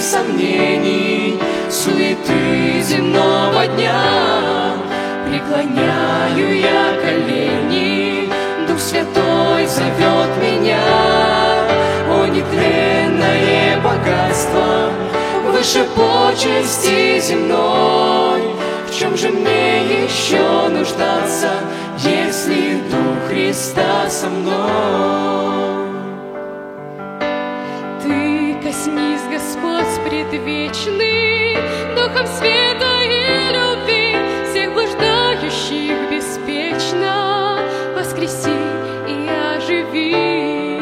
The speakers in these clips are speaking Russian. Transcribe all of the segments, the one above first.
сомнений, суеты земного дня. Преклоняю я колени, Дух Святой зовет меня. О, нетленное богатство, выше почести земной, в чем же мне еще нуждаться, если Дух Христа со мной? Ты коснись, Господь предвечный, Духом света и любви всех блуждающих беспечно воскреси и оживи,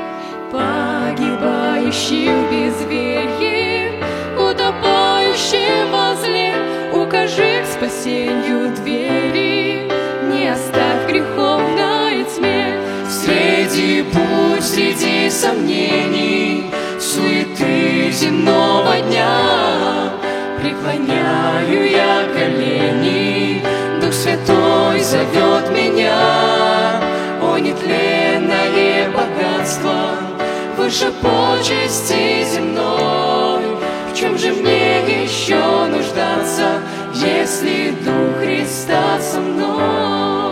погибающих в безверии, утопающих во зле, укажи к спасению двери, не оставь греховной тьме. Среди бурь, среди сомнений, суеты земного дня, преклоняю я колени, Дух Святой зовет меня. О, нетленное богатство, выше почести земной, в чем же мне еще нуждаться, если Дух Христа со мной?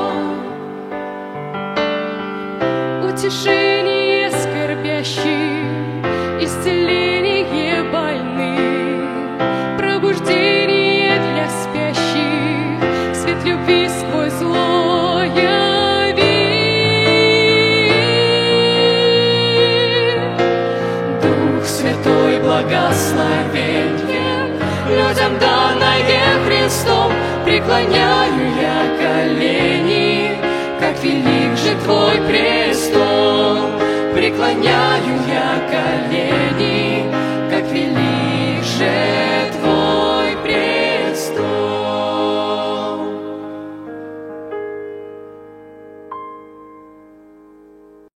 Утешение скорбящих, исцеление больных, пробуждение для спящих, свет любви сквозь зло яви. Дух Святой благословенье людям данное Христом, преклоняю я колени, как велик же Твой престол, преклоняю